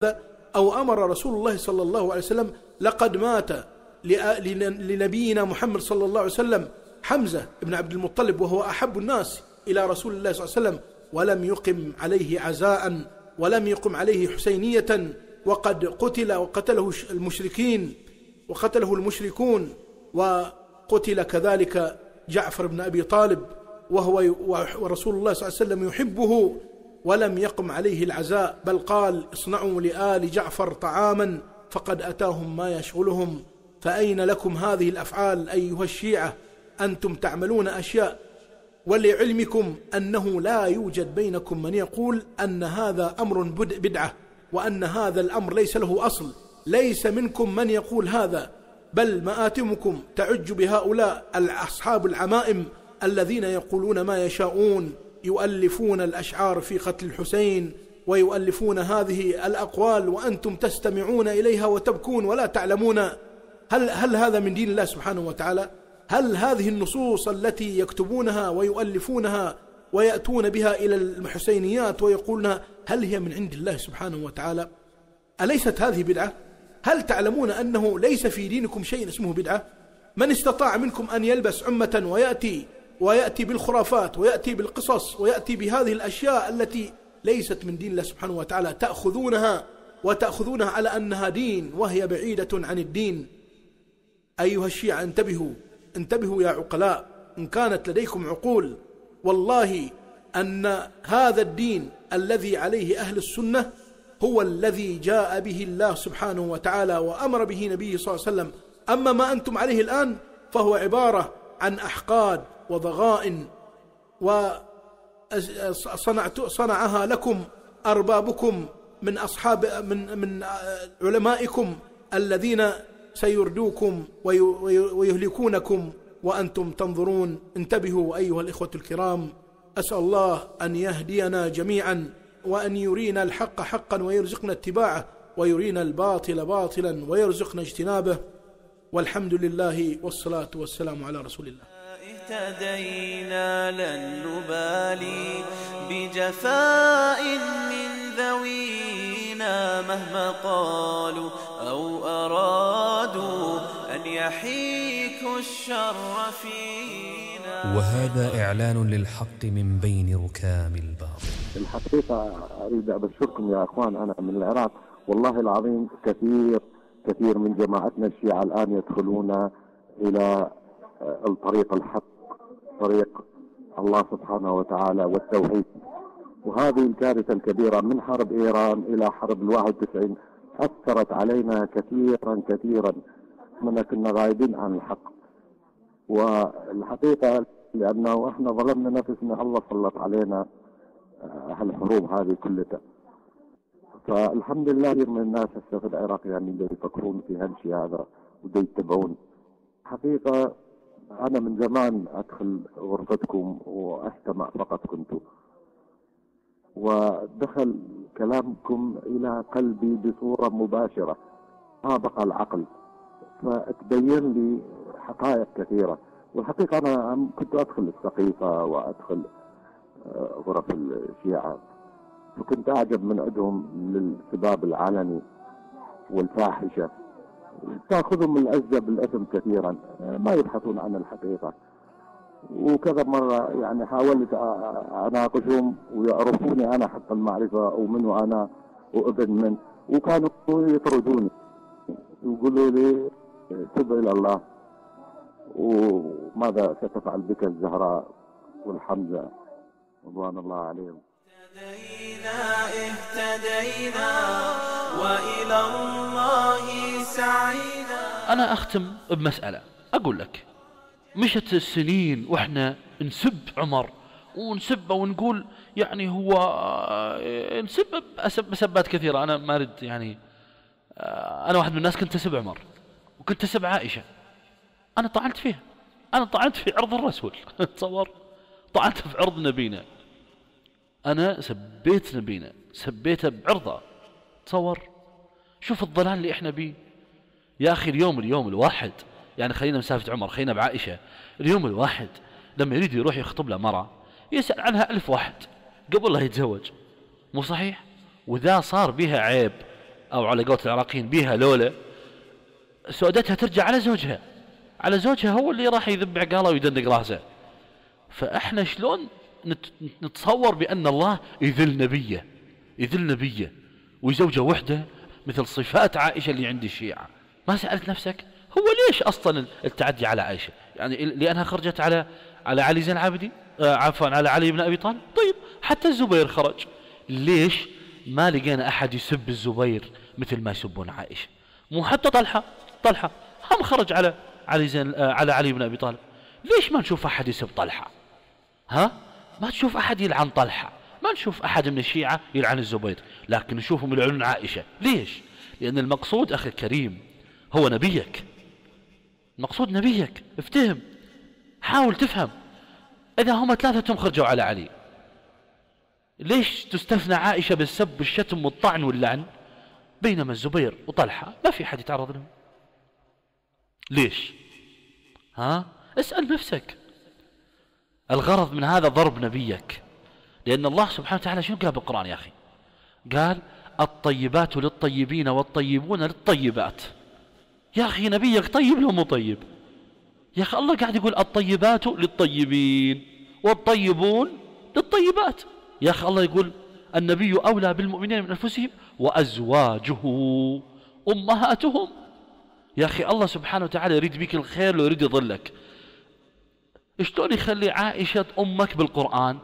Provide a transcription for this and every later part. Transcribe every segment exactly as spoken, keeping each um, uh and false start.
أو أمر رسول الله صلى الله عليه وسلم: لقد مات لنبينا محمد صلى الله عليه وسلم حمزة بن عبد المطلب وهو أحب الناس إلى رسول الله صلى الله عليه وسلم، ولم يقم عليه عزاء ولم يقم عليه حسينية، وقد قتل وقتله المشركين وقتله المشركون، وقتل كذلك جعفر بن أبي طالب وهو ورسول الله صلى الله عليه وسلم يحبه، ولم يقم عليه العزاء، بل قال: اصنعوا لآل جعفر طعاما فقد أتاهم ما يشغلهم. فأين لكم هذه الأفعال أيها الشيعة؟ أنتم تعملون أشياء، ولعلمكم أنه لا يوجد بينكم من يقول أن هذا أمر بدعة وأن هذا الأمر ليس له أصل، ليس منكم من يقول هذا، بل مآتمكم تعج بهؤلاء أصحاب العمائم الذين يقولون ما يشاءون، يؤلفون الأشعار في قتل الحسين ويؤلفون هذه الأقوال، وأنتم تستمعون إليها وتبكون ولا تعلمون. هل, هل هذا من دين الله سبحانه وتعالى؟ هل هذه النصوص التي يكتبونها ويؤلفونها ويأتون بها إلى الحسينيات ويقولونها هل هي من عند الله سبحانه وتعالى؟ أليست هذه بدعة؟ هل تعلمون أنه ليس في دينكم شيء اسمه بدعة؟ من استطاع منكم أن يلبس عمة ويأتي ويأتي بالخرافات ويأتي بالقصص ويأتي بهذه الأشياء التي ليست من دين الله سبحانه وتعالى، تأخذونها وتأخذونها على أنها دين وهي بعيدة عن الدين. أيها الشيعة انتبهوا، انتبهوا يا عقلاء، إن كانت لديكم عقول، والله أن هذا الدين الذي عليه أهل السنة هو الذي جاء به الله سبحانه وتعالى وأمر به نبيه صلى الله عليه وسلم. أما ما أنتم عليه الآن فهو عبارة عن أحقاد وضغائن وصنعها لكم أربابكم من أصحاب من من علمائكم الذين سيردوكم ويهلكونكم وأنتم تنظرون. انتبهوا أيها الإخوة الكرام، أسأل الله أن يهدينا جميعا وأن يرينا الحق حقا ويرزقنا اتباعه، ويرينا الباطل باطلا ويرزقنا اجتنابه، والحمد لله والصلاة والسلام على رسول الله. اهتدينا لن نبالي بجفاء من ذوينا مهما قالوا أو أرادوا أن يحيكوا الشر فينا. وهذا إعلان للحق من بين ركام الباطل. الحقيقة أريد أبشركم يا أخوان، أنا من العراق، والله العظيم كثير كثير من جماعتنا الشيعة الآن يدخلون إلى الطريق الحق، طريق الله سبحانه وتعالى والتوحيد. وهذه الكارثة الكبيرة من حرب إيران إلى حرب الواحد وتسعين أثرت علينا كثيرا كثيرا، من كنا غايبين عن الحق. والحقيقة لأنه احنا ظلمنا نفسنا، الله سلط علينا هالحروب هذه كلها. فالحمد لله من الناس هسه في العراق يعني اللي يفكرون في هالشيء هذا ودا يتبعون. حقيقة أنا من زمان أدخل غرفتكم وأستمع فقط كنت، ودخل كلامكم إلى قلبي بصورة مباشرة طابق العقل، فتبين لي حقائق كثيرة. والحقيقة أنا كنت أدخل السقيفة وأدخل غرف الشيعة، فكنت أعجب من عندهم للسباب العلني والفاحشة، تأخذهم العزة بالإثم كثيرا، ما يبحثون عن الحقيقة. وكذا مرة يعني حاولت أناقشهم ويعرفوني أنا حق المعرفة ومنه أنا وابن من، وكانوا يطردوني يقولوا لي تب إلى الله وماذا ستفعل بك الزهراء والحمزة رضوان الله عليهم. اهتدينا اهتدينا وإلى الله سعينا. أنا أختم بمسألة، أقول لك مشت السنين وإحنا نسب عمر ونسبه ونقول يعني هو نسب بسبات كثيرة. أنا ما أريد يعني، أنا واحد من الناس كنت أسب عمر وكنت أسب عائشة، أنا طعنت فيها، أنا طعنت في عرض الرسول تصور، طعنت في عرض نبينا، أنا سبيت نبينا، سبيته بعرضه، تصور. شوف الضلال اللي إحنا بيه يا أخي. اليوم اليوم الواحد يعني خلينا مسافة عمر، خلينا بعائشة، اليوم الواحد لما يريد يروح يخطب له مرة يسأل عنها ألف واحد قبل لا يتزوج، مو صحيح؟ وذا صار بها عيب أو على قولة العراقيين بيها لولة، سؤدتها ترجع على زوجها، على زوجها هو اللي راح يذب عقاله ويدندق راسه. فإحنا شلون نتصور بأن الله يذل نبيه يذل نبيه ويزوجه وحده مثل صفات عائشة اللي عند الشيعة؟ ما سألت نفسك هو ليش أصلا التعدي على عائشة؟ يعني لأنها خرجت على على علي زين العابدين، آه عفوا على علي بن أبي طالب. طيب حتى الزبير خرج، ليش ما لقينا أحد يسب الزبير مثل ما يسبون عائشة؟ مو حتى طلحة طلحة هم خرج على علي زين آه على علي بن أبي طالب، ليش ما نشوف أحد يسب طلحة؟ ها؟ ما تشوف أحد يلعن طلحة، ما نشوف أحد من الشيعة يلعن الزبير، لكن نشوفهم يلعنون عائشة. ليش؟ لأن المقصود أخي الكريم هو نبيك، المقصود نبيك. افتهم، حاول تفهم. إذا هم ثلاثتهم خرجوا على علي، ليش تستثنى عائشة بالسب والشتم والطعن واللعن، بينما الزبير وطلحة ما في حد يتعرض لهم؟ ليش؟ ها؟ اسأل نفسك. الغرض من هذا ضرب نبيك، لأن الله سبحانه وتعالى شنو قال بالقرآن يا أخي؟ قال الطيبات للطيبين والطيبون للطيبات. يا أخي نبيك طيب لو مو طيب؟ يا أخي الله قاعد يقول الطيبات للطيبين والطيبون للطيبات. يا أخي الله يقول النبي أولى بالمؤمنين من أنفسهم وأزواجه أمهاتهم. يا أخي الله سبحانه وتعالى يريد بك الخير ويريد يضلك. شلون يخلي عائشة أمك بالقرآن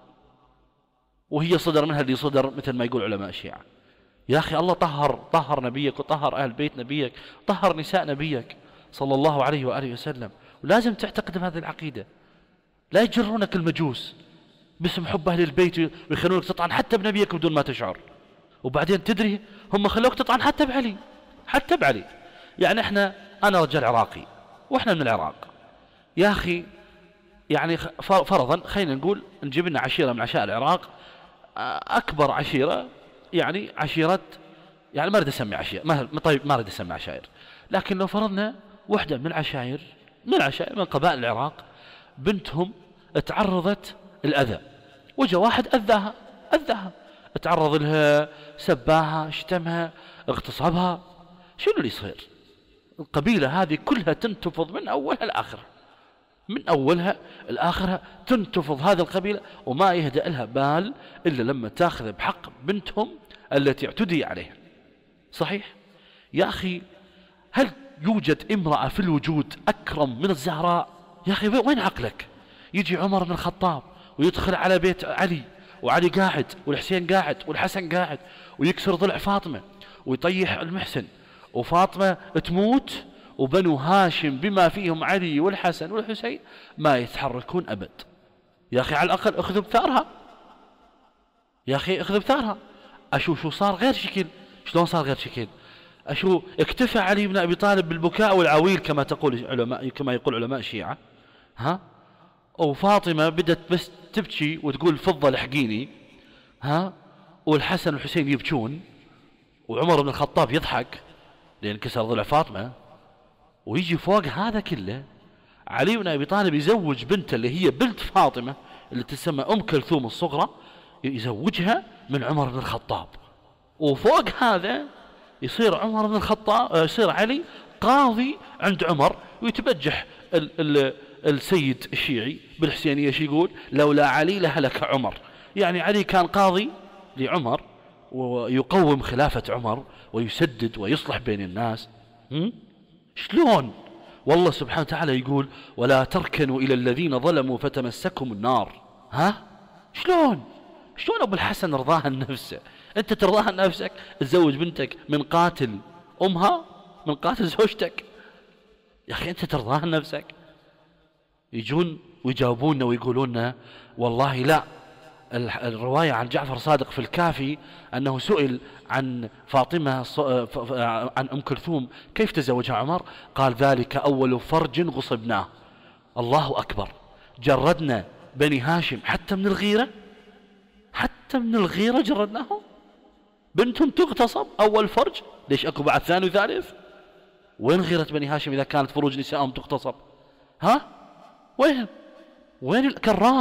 وهي صدر منها اللي صدر مثل ما يقول علماء الشيعة؟ يا أخي الله طهر طهر نبيك وطهر أهل بيت نبيك، طهر نساء نبيك صلى الله عليه وآله وسلم، ولازم تعتقد بهذه العقيدة. لا يجرونك المجوس باسم حب أهل البيت ويخلونك تطعن حتى بنبيك بدون ما تشعر، وبعدين تدري هم خلوك تطعن حتى بعلي، حتى بعلي. يعني احنا أنا رجال عراقي واحنا من العراق يا أخي، يعني فرضا خلينا نقول نجيب لنا عشيرة من عشائر العراق، أكبر عشيرة يعني عشيرة، يعني ما أريد أسمي عشيرة، ما طيب ما أريد أسمي عشائر، لكن لو فرضنا وحدة من العشائر من العشائر من قبائل العراق بنتهم تعرضت الأذى، وجا واحد أذاها أذاها تعرض لها، سباها، شتمها، اغتصبها، شنو اللي يصير؟ القبيلة هذه كلها تنتفض من أولها لآخرها، من أولها لآخرها تنتفض هذه القبيلة، وما يهدأ لها بال إلا لما تأخذ بحق بنتهم التي اعتدي عليها. صحيح؟ يا أخي هل يوجد امرأة في الوجود أكرم من الزهراء؟ يا أخي وين عقلك؟ يجي عمر بن الخطاب ويدخل على بيت علي، وعلي قاعد والحسين قاعد والحسن قاعد، ويكسر ضلع فاطمة ويطيح المحسن، وفاطمة تموت وبنو هاشم بما فيهم علي والحسن والحسين ما يتحركون أبد. يا أخي على الأقل أخذ بثارها، يا أخي أخذ بثارها. أشو شو صار غير شكل؟ شلون صار غير شكل؟ أشو اكتفى علي بن أبي طالب بالبكاء والعويل كما تقول علماء كما يقول علماء الشيعة، ها؟ وفاطمة بدت بس تبكي وتقول فضة لحقيني، ها؟ والحسن والحسين يبكون، وعمر بن الخطاب يضحك لأن كسر ضلع فاطمة. ويجي فوق هذا كله علي بن أبي طالب يزوج بنته اللي هي بنت فاطمة اللي تسمى أم كلثوم الصغرى، يزوجها من عمر بن الخطاب. وفوق هذا يصير عمر بن الخطاب يصير علي قاضي عند عمر، ويتبجح ال ال السيد الشيعي بالحسينية شي يقول لولا علي لهلك عمر. يعني علي كان قاضي لعمر ويقوم خلافة عمر ويسدد ويصلح بين الناس. هم؟ شلون؟ والله سبحانه وتعالى يقول ولا تركنوا إلى الذين ظلموا فتمسكهم النار. ها؟ شلون؟ شلون أبو الحسن رضاها لنفسه؟ أنت ترضاها لنفسك تزوج بنتك من قاتل أمها، من قاتل زوجتك؟ يا أخي أنت ترضاها لنفسك؟ يجون ويجاوبوننا ويقولون والله لا. الرواية عن جعفر صادق في الكافي أنه سئل عن فاطمة عن أم كلثوم كيف تزوجها عمر، قال ذلك أول فرج غصبناه. الله أكبر، جردنا بني هاشم حتى من الغيرة، حتى من الغيرة جردناهم. بنتهم تغتصب أول فرج، ليش أكو بعد ثاني وثالث؟ وين غيرة بني هاشم إذا كانت فروج نسائهم تغتصب؟ ها؟ وين؟ وين الكرار؟